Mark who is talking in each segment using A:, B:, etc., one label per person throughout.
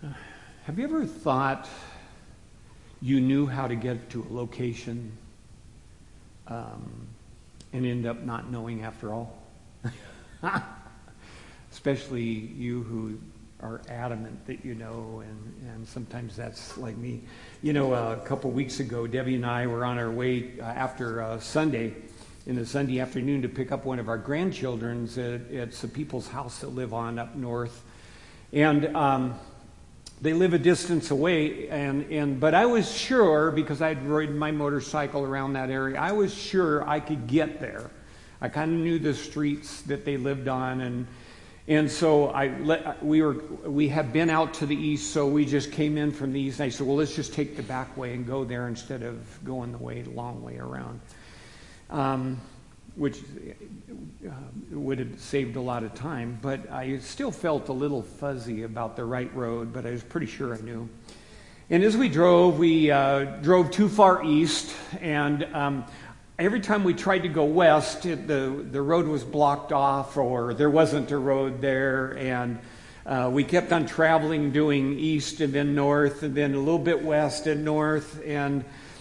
A: Have you ever thought you knew how to get to a location and end up not knowing after all? Especially you who are adamant that you know, and sometimes that's like me. You know, a couple weeks ago, Debbie and I were on our way after Sunday, in the Sunday afternoon, to pick up one of our grandchildren at some people's house that live on up north. And they live a distance away, but I was sure, because I'd ridden my motorcycle around that area, I was sure I could get there. I kind of knew the streets that they lived on, and so we had been out to the east, so we just came in from the east. And I said, well, let's just take the back way and go there instead of going the long way around, which would have saved a lot of time. But I still felt a little fuzzy about the right road, but I was pretty sure I knew. And as we drove too far east, and every time we tried to go west, the road was blocked off, or there wasn't a road there, and we kept on traveling, doing east and then north, and then a little bit west and north, and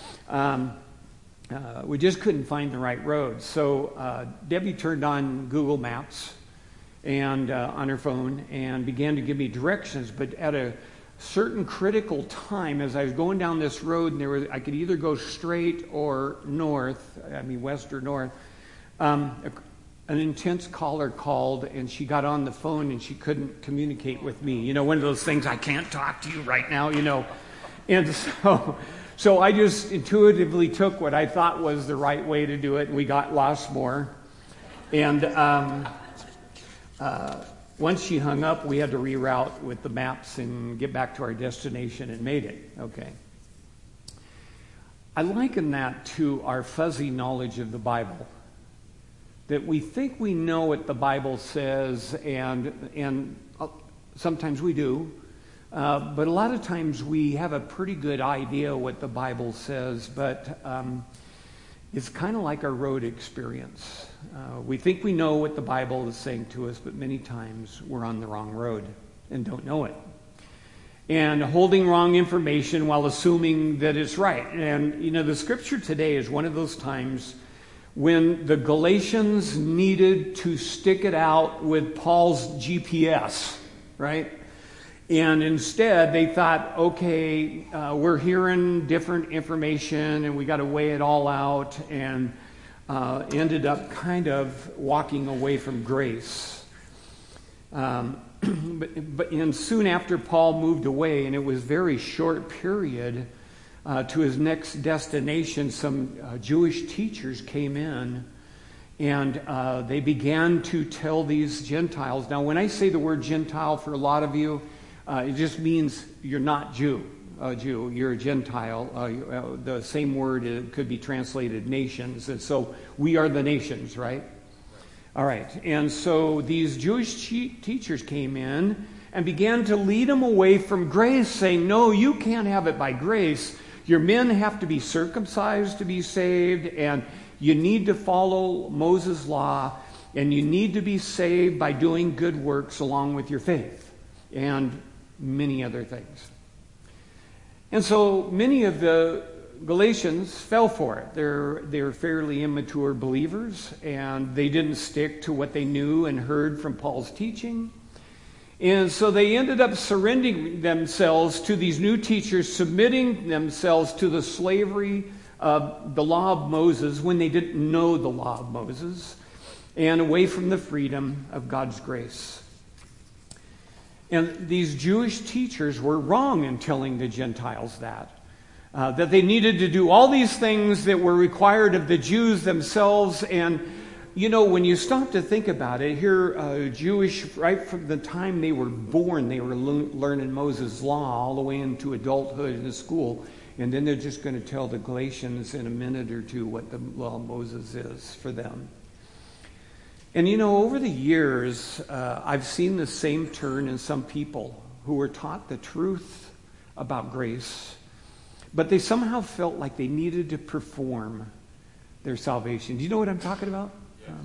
A: we just couldn't find the right road. So Debbie turned on Google Maps and on her phone and began to give me directions, but at a certain critical time, as I was going down this road, and I could either go straight or west or north, an intense caller called, and she got on the phone and she couldn't communicate with me. You know, one of those things, I can't talk to you right now, you know. And so I just intuitively took what I thought was the right way to do it, and we got lost more. And once she hung up, we had to reroute with the maps and get back to our destination, and made it. Okay. I liken that to our fuzzy knowledge of the Bible. That we think we know what the Bible says, and sometimes we do, but a lot of times we have a pretty good idea what the Bible says, but it's kind of like our road experience. We think we know what the Bible is saying to us, but many times we're on the wrong road and don't know it. And holding wrong information while assuming that it's right. And, you know, the scripture today is one of those times when the Galatians needed to stick it out with Paul's GPS, right? And instead, they thought, okay, we're hearing different information, and we got to weigh it all out, and ended up kind of walking away from grace. But soon after Paul moved away, and it was a very short period, to his next destination, some Jewish teachers came in, and they began to tell these Gentiles. Now, when I say the word Gentile, for a lot of you, it just means you're not Jew. You're a Gentile. The same word could be translated nations. And so we are the nations, right? All right. And so these Jewish teachers came in and began to lead them away from grace, saying, no, you can't have it by grace. Your men have to be circumcised to be saved, and you need to follow Moses' law, and you need to be saved by doing good works along with your faith, and many other things. And so many of the Galatians fell for it. They're fairly immature believers, and they didn't stick to what they knew and heard from Paul's teaching. And so they ended up surrendering themselves to these new teachers, submitting themselves to the slavery of the law of Moses when they didn't know the law of Moses, and away from the freedom of God's grace. And these Jewish teachers were wrong in telling the Gentiles that they needed to do all these things that were required of the Jews themselves. And, you know, when you stop to think about it, here Jewish, right from the time they were born, they were learning Moses' law all the way into adulthood in the school. And then they're just going to tell the Galatians in a minute or two what the law of Moses is for them. And, you know, over the years, I've seen the same turn in some people who were taught the truth about grace, but they somehow felt like they needed to perform their salvation. Do you know what I'm talking about? Yes.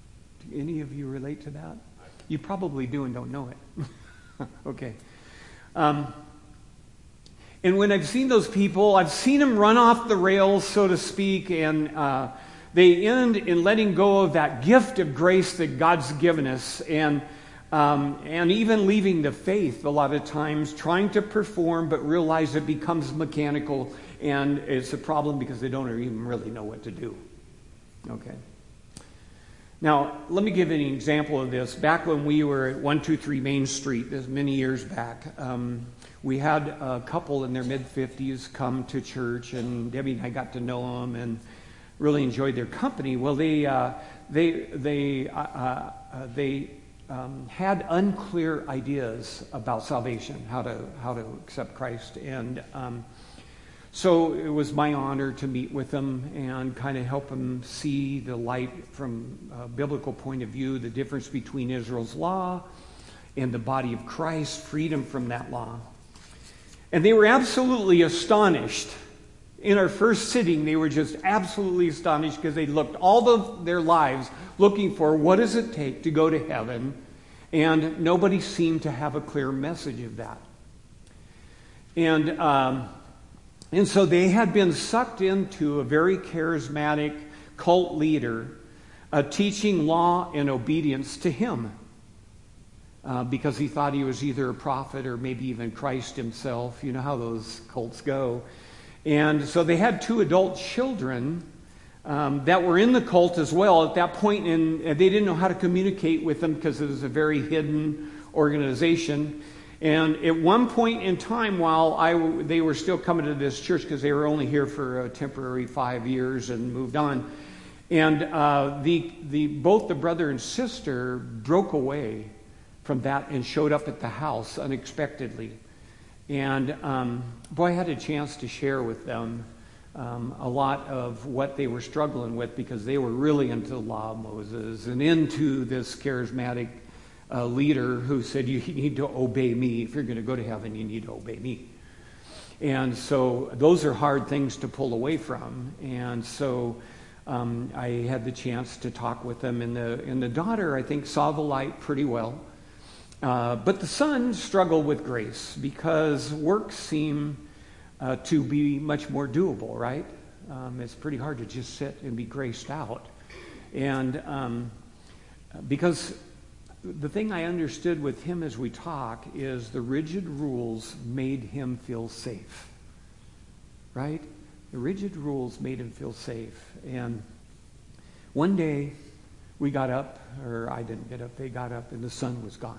A: Do any of you relate to that? You probably do and don't know it. Okay. And when I've seen those people, I've seen them run off the rails, so to speak, and they end in letting go of that gift of grace that God's given us, and even leaving the faith a lot of times, trying to perform, but realize it becomes mechanical, and it's a problem because they don't even really know what to do. Okay. Now, let me give an example of this. Back when we were at 123 Main Street, this many years back, we had a couple in their mid-50s come to church, and Debbie and I got to know them and really enjoyed their company. Well, they had unclear ideas about salvation, how to accept Christ, and so it was my honor to meet with them and kind of help them see the light from a biblical point of view, the difference between Israel's law and the body of Christ, freedom from that law. And they were absolutely astonished. In our first sitting, they were just absolutely astonished because they looked all of their lives looking for what does it take to go to heaven, and nobody seemed to have a clear message of that. And so they had been sucked into a very charismatic cult leader teaching law and obedience to him because he thought he was either a prophet or maybe even Christ himself. You know how those cults go. And so they had 2 adult children that were in the cult as well at that point, and they didn't know how to communicate with them because it was a very hidden organization. And at one point in time, while they were still coming to this church because they were only here for a temporary 5 years and moved on, and both the brother and sister broke away from that and showed up at the house unexpectedly. And I had a chance to share with them a lot of what they were struggling with because they were really into the law of Moses and into this charismatic leader who said, you need to obey me. If you're going to go to heaven, you need to obey me. And so those are hard things to pull away from. And so I had the chance to talk with them. And the daughter, I think, saw the light pretty well. But the son struggled with grace because works seem to be much more doable, right? It's pretty hard to just sit and be graced out. And because the thing I understood with him as we talk is the rigid rules made him feel safe, right? The rigid rules made him feel safe. And one day we got up, or I didn't get up, they got up, and the son was gone.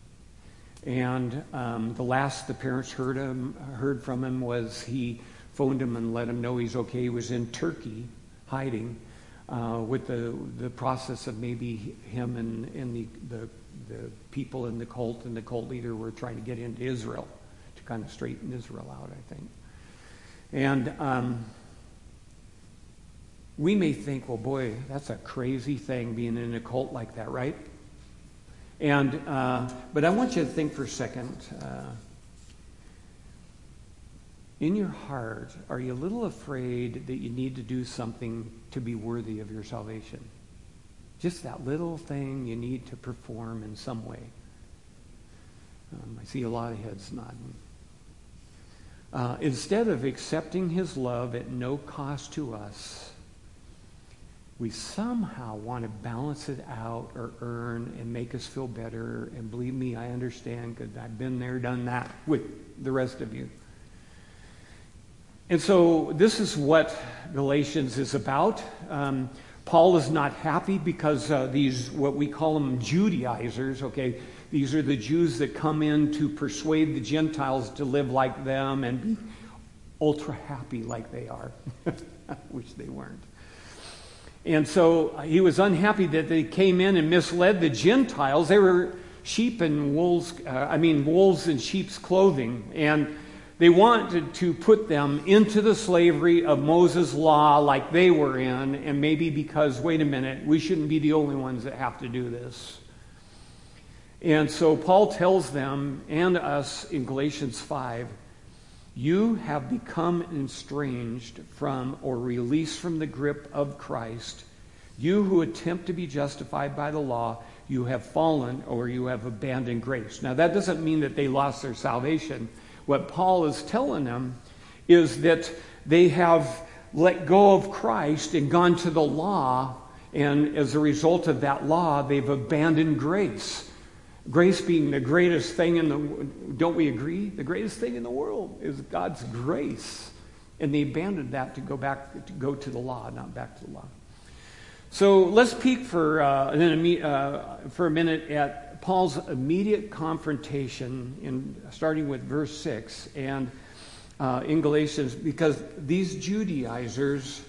A: And the last the parents heard from him was he phoned him and let him know he's okay. He was in Turkey hiding with the process of maybe him and the people in the cult and the cult leader were trying to get into Israel to kind of straighten Israel out, I think. And we may think, well, boy, that's a crazy thing being in a cult like that, right? And but I want you to think for a second. In your heart, are you a little afraid that you need to do something to be worthy of your salvation? Just that little thing you need to perform in some way. I see a lot of heads nodding. Instead of accepting his love at no cost to us, we somehow want to balance it out or earn and make us feel better. And believe me, I understand because I've been there, done that with the rest of you. And so this is what Galatians is about. Paul is not happy because these, what we call them Judaizers, okay, these are the Jews that come in to persuade the Gentiles to live like them and be ultra happy like they are. I wish they weren't. And so he was unhappy that they came in and misled the Gentiles. They were sheep and wolves, wolves in sheep's clothing. And they wanted to put them into the slavery of Moses' law like they were in, and maybe because, wait a minute, we shouldn't be the only ones that have to do this. And so Paul tells them and us in Galatians 5, you have become estranged from or released from the grip of Christ. You who attempt to be justified by the law, you have fallen or you have abandoned grace. Now, that doesn't mean that they lost their salvation. What Paul is telling them is that they have let go of Christ and gone to the law, and as a result of that law, they've abandoned grace. Grace being the greatest thing in the, don't we agree? The greatest thing in the world is God's grace. And they abandoned that to go to the law, not back to the law. So let's peek for a minute at Paul's immediate confrontation, starting with verse 6 and in Galatians, because these Judaizers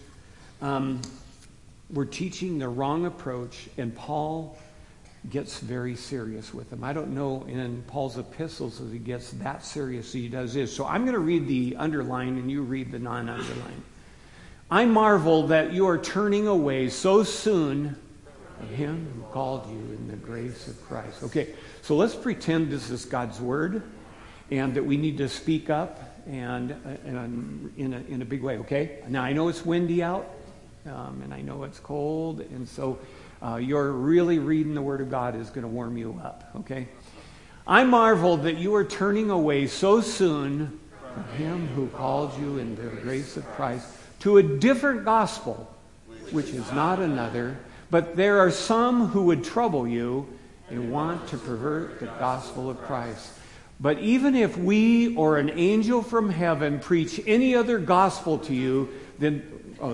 A: were teaching the wrong approach, and Paul gets very serious with them. I don't know in Paul's epistles if he gets that serious as he does this. So I'm going to read the underline and you read the non-underline. I marvel that you are turning away so soon from him who called you in the grace of Christ. Okay, so let's pretend this is God's word and that we need to speak up and in a big way, okay? Now I know it's windy out and I know it's cold, and so you're really reading the Word of God is going to warm you up, okay? I marvel that you are turning away so soon from him who called you in the grace of Christ to a different gospel, which is not another, but there are some who would trouble you and want to pervert the gospel of Christ. But even if we or an angel from heaven preach any other gospel to you, then,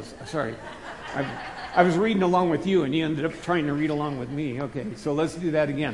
A: I was reading along with you, and you ended up trying to read along with me. Okay, so let's do that again.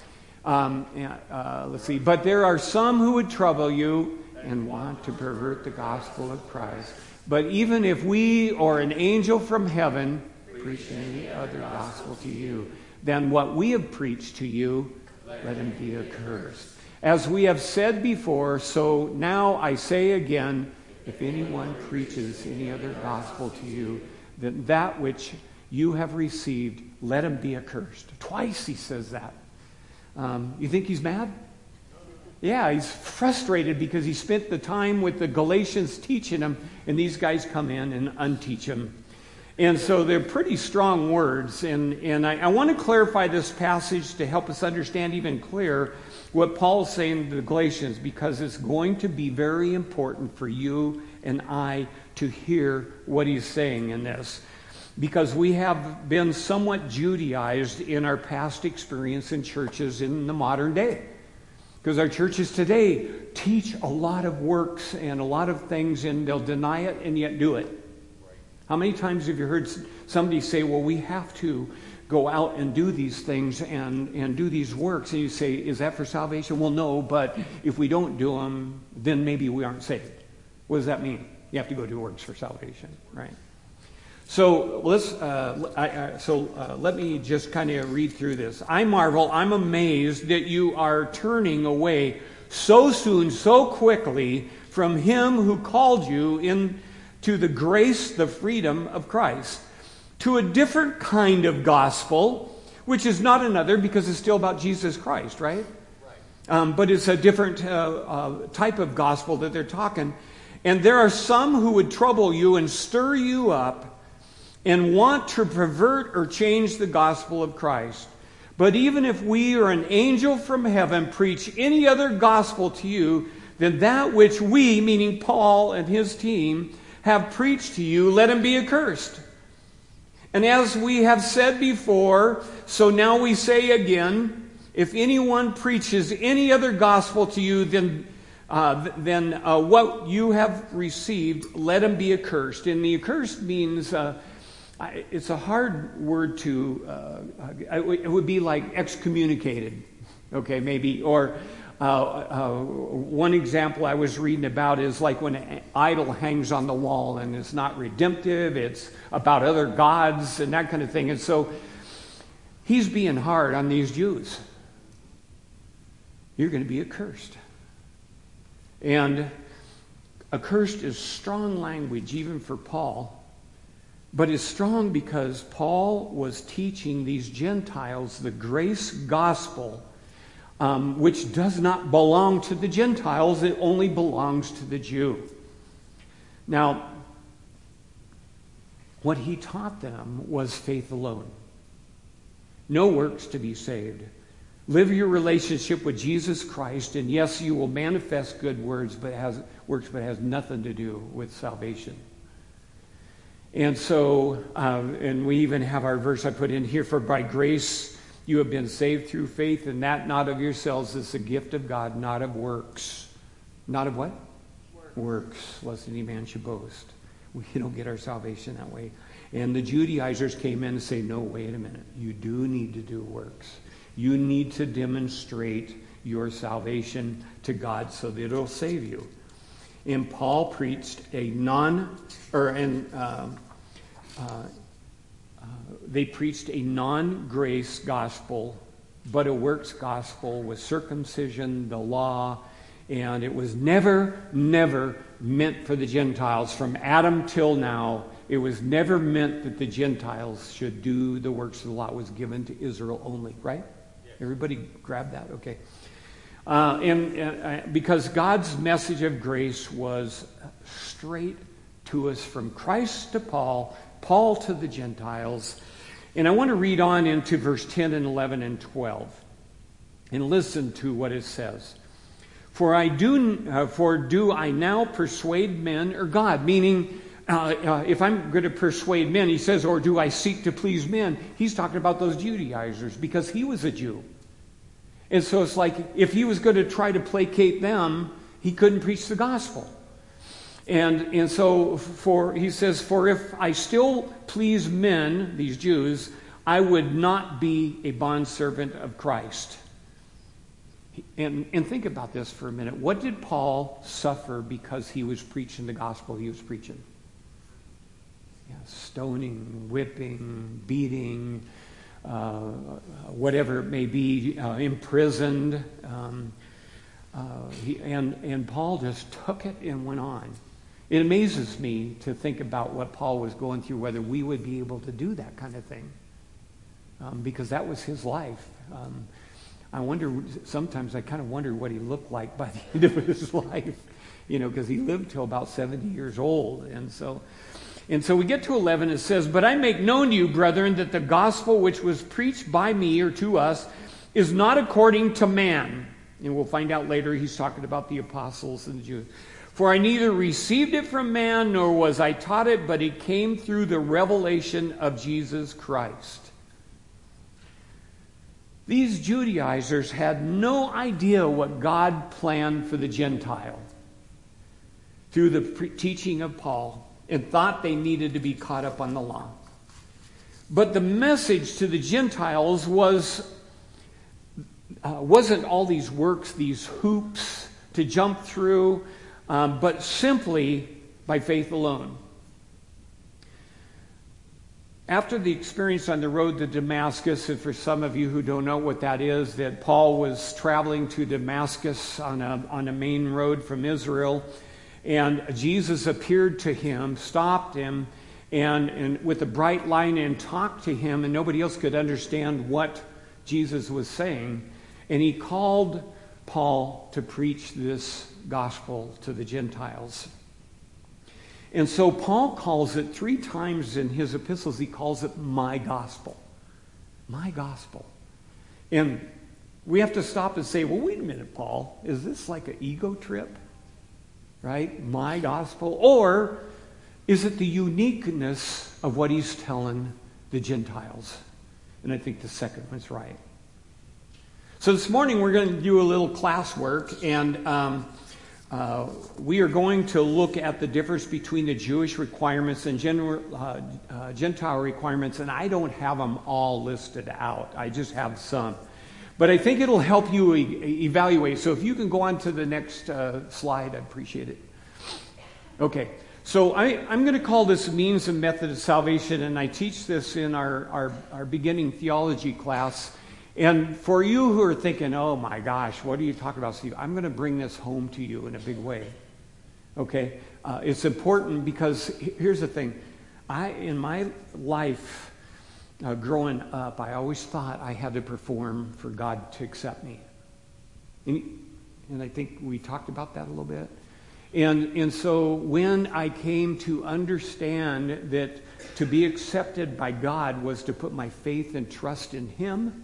A: Let's see. But there are some who would trouble you and want to pervert the gospel of Christ. But even if we or an angel from heaven preach any other gospel to you than what we have preached to you, let him be accursed. As we have said before, so now I say again, if anyone preaches any other gospel to you than that which you have received, let him be accursed. Twice he says that. You think he's mad? Yeah, he's frustrated because he spent the time with the Galatians teaching him, and these guys come in and unteach him. And so they're pretty strong words, and I want to clarify this passage to help us understand even clearer what Paul's saying to the Galatians, because it's going to be very important for you and I to hear what he's saying in this. Because we have been somewhat Judaized in our past experience in churches in the modern day. Because our churches today teach a lot of works and a lot of things, and they'll deny it and yet do it. How many times have you heard somebody say, well, we have to go out and do these things and do these works? And you say, is that for salvation? Well, no, but if we don't do them, then maybe we aren't saved. What does that mean? You have to go do works for salvation, right? So let me just kind of read through this. I marvel, I'm amazed that you are turning away so soon, so quickly from him who called you into the grace, the freedom of Christ, to a different kind of gospel, which is not another because it's still about Jesus Christ, right? But it's a different type of gospel that they're talking. And there are some who would trouble you and stir you up and want to pervert or change the gospel of Christ. But even if we or an angel from heaven preach any other gospel to you than that which we, meaning Paul and his team, have preached to you, let him be accursed. And as we have said before, so now we say again, if anyone preaches any other gospel to you than what you have received, let him be accursed. And the accursed means, it's a hard word to, it would be like excommunicated, okay, maybe. Or one example I was reading about is like when an idol hangs on the wall and it's not redemptive, it's about other gods and that kind of thing. And so he's being hard on these Jews. You're going to be accursed. And accursed is strong language even for Paul, but it's strong because Paul was teaching these Gentiles the grace gospel, which does not belong to the Gentiles, it only belongs to the Jew. Now, what he taught them was faith alone. No works to be saved. Live your relationship with Jesus Christ, and yes, you will manifest good works, but it has nothing to do with salvation. And so, and we even have our verse I put in here, for by grace you have been saved through faith, and that not of yourselves is a gift of God, not of works. Not of what? Works, lest any man should boast. We don't get our salvation that way. And the Judaizers came in and say, no, wait a minute. You do need to do works. You need to demonstrate your salvation to God so that it'll save you. And Paul preached they preached a non-grace gospel, but a works gospel with circumcision, the law, and it was never meant for the Gentiles. From Adam till now, it was never meant that the Gentiles should do the works of the law. It was given to Israel only, right? Yes. Everybody grab that? Okay. Because God's message of grace was straight to us from Christ to Paul, Paul to the Gentiles. And I want to read on into verse 10 and 11 and 12 and listen to what it says. For do I now persuade men or God? Meaning, if I'm going to persuade men, he says, or do I seek to please men? He's talking about those Judaizers because he was a Jew. And so it's like if he was going to try to placate them, he couldn't preach the gospel. And so he says, for if I still please men, these Jews, I would not be a bondservant of Christ. And think about this for a minute. What did Paul suffer because he was preaching the gospel he was preaching? Yeah, stoning, whipping, beating, whatever it may be, imprisoned. And Paul just took it and went on. It amazes me to think about what Paul was going through, whether we would be able to do that kind of thing. Because that was his life. Sometimes I kind of wonder what he looked like by the end of his life, because he lived till about 70 years old. And so we get to 11, it says, but I make known to you, brethren, that the gospel which was preached by me or to us is not according to man. And we'll find out later he's talking about the apostles and the Jews. For I neither received it from man, nor was I taught it, but it came through the revelation of Jesus Christ. These Judaizers had no idea what God planned for the Gentile through the teaching of Paul, and thought they needed to be caught up on the law. But the message to the Gentiles wasn't all these works, these hoops to jump through, but simply by faith alone. After the experience on the road to Damascus, and for some of you who don't know what that is, that Paul was traveling to Damascus on a main road from Israel, and Jesus appeared to him, stopped him, and with a bright light and talked to him, and nobody else could understand what Jesus was saying. And he called Paul to preach this gospel to the Gentiles. And so Paul calls it 3 times in his epistles, he calls it my gospel. My gospel. And we have to stop and say, well, wait a minute, Paul. Is this like an ego trip? Right? My gospel? Or is it the uniqueness of what he's telling the Gentiles? And I think the second one's right. So this morning we're going to do a little classwork, and we are going to look at the difference between the Jewish requirements and Gentile requirements, and I don't have them all listed out. I just have some. But I think it'll help you evaluate. So if you can go on to the next slide, I'd appreciate it. Okay. So I'm going to call this means and method of salvation, and I teach this in our beginning theology class. And for you who are thinking, oh my gosh, what are you talking about, Steve? I'm going to bring this home to you in a big way. Okay? It's important because here's the thing. In my life, growing up, I always thought I had to perform for God to accept me. And I think we talked about that a little bit. And so when I came to understand that to be accepted by God was to put my faith and trust in Him,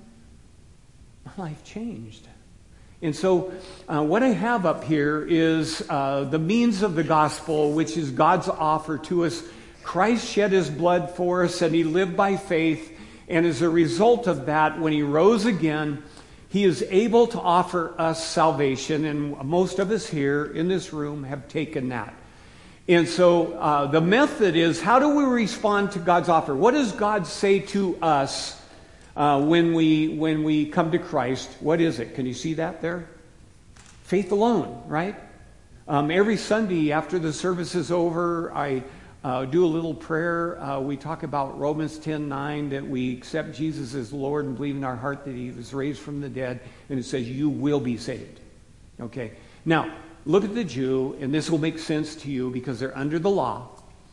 A: my life changed. And so what I have up here is the means of the gospel, which is God's offer to us. Christ shed His blood for us, and He lived by faith. And as a result of that, when He rose again, He is able to offer us salvation. And most of us here in this room have taken that. And so the method is, how do we respond to God's offer? What does God say to us when we come to Christ? What is it? Can you see that there? Faith alone, right? Every Sunday after the service is over, I do a little prayer. We talk about Romans 10:9, that we accept Jesus as Lord and believe in our heart that He was raised from the dead. And it says, you will be saved. Okay. Now, look at the Jew, and this will make sense to you because they're under the law.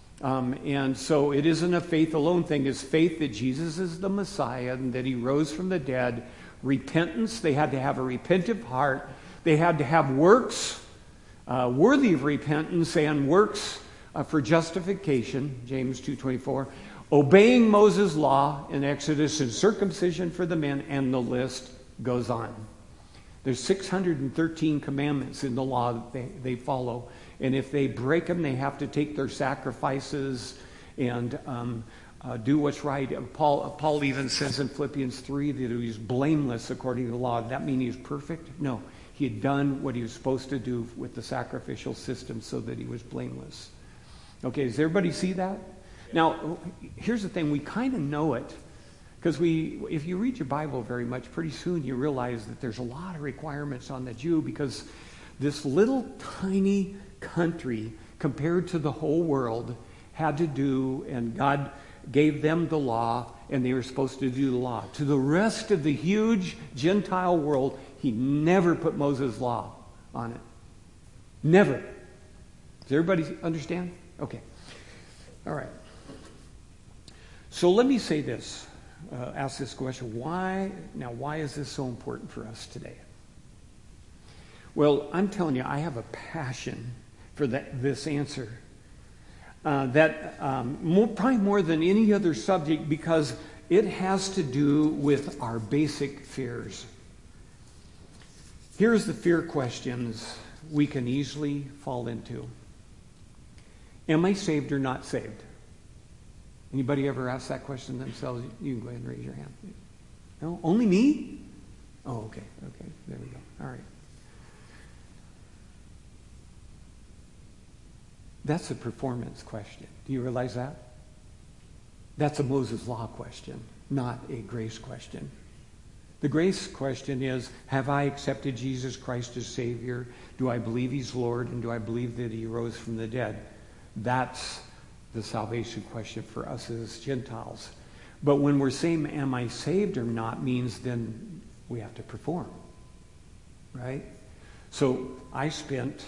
A: And so it isn't a faith alone thing. It's faith that Jesus is the Messiah and that He rose from the dead. Repentance, they had to have a repentant heart. They had to have works worthy of repentance and works for justification, James 2:24. Obeying Moses' law in Exodus, and circumcision for the men, and the list goes on. There's 613 commandments in the law that they follow. And if they break them, they have to take their sacrifices and do what's right. Paul even says in Philippians 3 that he's blameless according to the law. Does that mean he's perfect? No. He had done what he was supposed to do with the sacrificial system so that he was blameless. Okay, does everybody see that? Now, here's the thing. We kind of know it. Because if you read your Bible very much, pretty soon you realize that there's a lot of requirements on the Jew, because this little tiny country compared to the whole world had to do, and God gave them the law, and they were supposed to do the law. To the rest of the huge Gentile world, He never put Moses' law on it. Never. Does everybody understand? Okay. All right. So let me say this. Ask this question. Why is this so important for us today? Well, I'm telling you, I have a passion for this answer. Probably more than any other subject, because it has to do with our basic fears. Here's the fear questions we can easily fall into. Am I saved or not saved? Anybody ever ask that question themselves? You can go ahead and raise your hand. No? Only me? Oh, okay. Okay. There we go. All right. That's a performance question. Do you realize that? That's a Moses Law question, not a grace question. The grace question is, have I accepted Jesus Christ as Savior? Do I believe He's Lord? And do I believe that He rose from the dead? That's the salvation question for us as Gentiles. But when we're saying, am I saved or not, means then we have to perform. Right? So I spent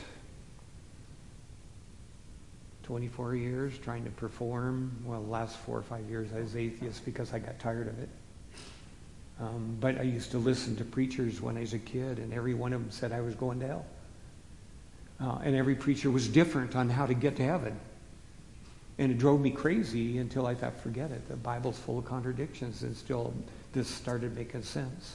A: 24 years trying to perform. Well, the last 4 or 5 years I was atheist because I got tired of it. But I used to listen to preachers when I was a kid, and every one of them said I was going to hell. And every preacher was different on how to get to heaven. And it drove me crazy until I thought, forget it. The Bible's full of contradictions, and still this started making sense.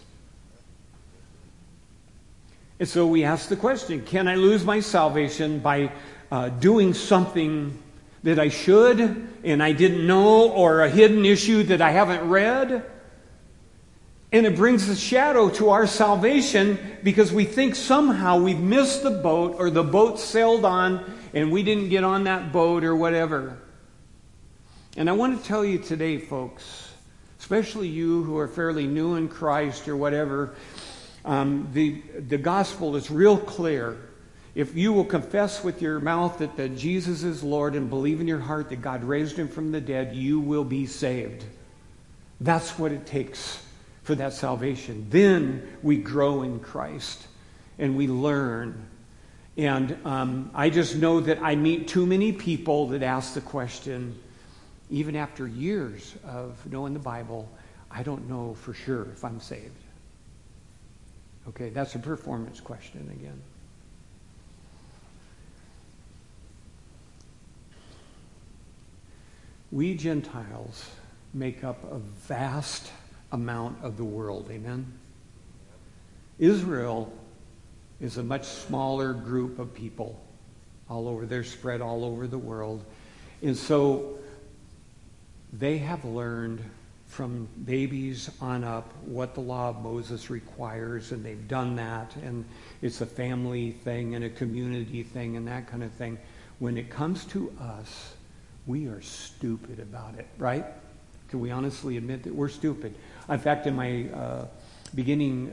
A: And so we ask the question, can I lose my salvation by doing something that I should and I didn't know, or a hidden issue that I haven't read? And it brings a shadow to our salvation because we think somehow we've missed the boat, or the boat sailed on and we didn't get on that boat or whatever. And I want to tell you today, folks, especially you who are fairly new in Christ or whatever, the gospel is real clear. If you will confess with your mouth that Jesus is Lord and believe in your heart that God raised Him from the dead, you will be saved. That's what it takes for that salvation. Then we grow in Christ and we learn. And I just know that I meet too many people that ask the question, even after years of knowing the Bible, I don't know for sure if I'm saved. Okay, that's a performance question again. we Gentiles make up a vast amount of the world. Amen? Israel is a much smaller group of people all over. They're spread all over the world. And so they have learned from babies on up what the law of Moses requires, and they've done that, and it's a family thing and a community thing and that kind of thing. When it comes to us, we are stupid about it, right? Can we honestly admit that we're stupid? In fact, in my beginning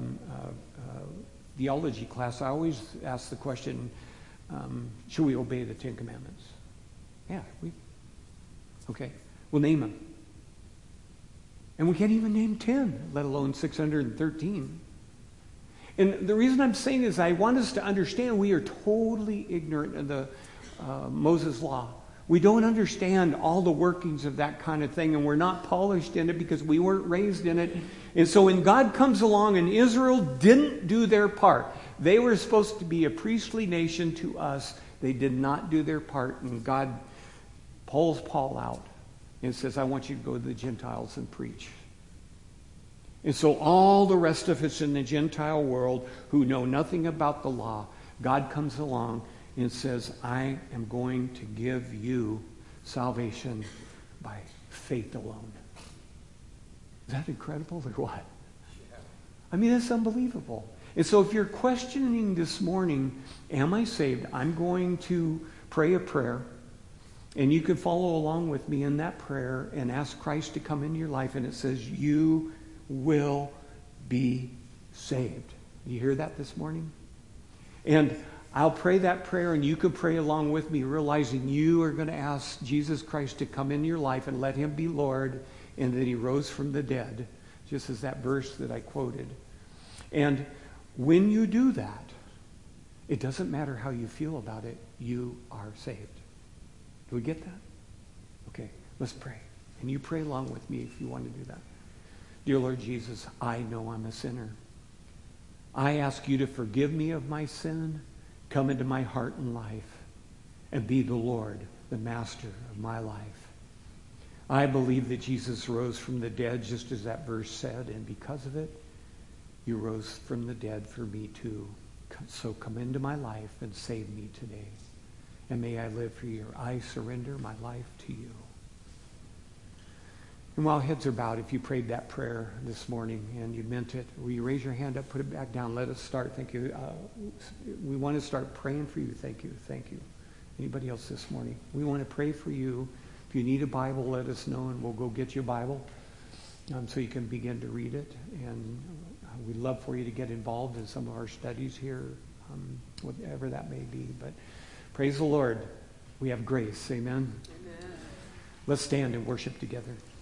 A: theology class, I always ask the question, should we obey the Ten Commandments? Yeah, okay. We'll name them. And we can't even name 10, let alone 613. And the reason I'm saying is I want us to understand we are totally ignorant of the Moses law. We don't understand all the workings of that kind of thing, and we're not polished in it because we weren't raised in it. And so when God comes along and Israel didn't do their part, they were supposed to be a priestly nation to us. They did not do their part, and God pulls Paul out and says, I want you to go to the Gentiles and preach. And so all the rest of us in the Gentile world who know nothing about the law, God comes along and says, I am going to give you salvation by faith alone. Is that incredible or what? I mean, that's unbelievable. And so if you're questioning this morning, am I saved? I'm going to pray a prayer. And you can follow along with me in that prayer and ask Christ to come into your life. And it says, you will be saved. You hear that this morning? And I'll pray that prayer, and you can pray along with me, realizing you are going to ask Jesus Christ to come into your life and let him be Lord, and that he rose from the dead, just as that verse that I quoted. And when you do that, it doesn't matter how you feel about it, you are saved. Do we get that? Okay, let's pray. And you pray along with me if you want to do that. Dear Lord Jesus, I know I'm a sinner. I ask you to forgive me of my sin, come into my heart and life, and be the Lord, the master of my life. I believe that Jesus rose from the dead, just as that verse said, and because of it, you rose from the dead for me too. So come into my life and save me today. And may I live for you. I surrender my life to you. And while heads are bowed, if you prayed that prayer this morning and you meant it, will you raise your hand up, put it back down, let us start. Thank you. We want to start praying for you. Thank you. Thank you. Anybody else this morning? We want to pray for you. If you need a Bible, let us know, and we'll go get you a Bible so you can begin to read it. And we'd love for you to get involved in some of our studies here, whatever that may be. But praise the Lord. We have grace. Amen. Amen. Let's stand and worship together.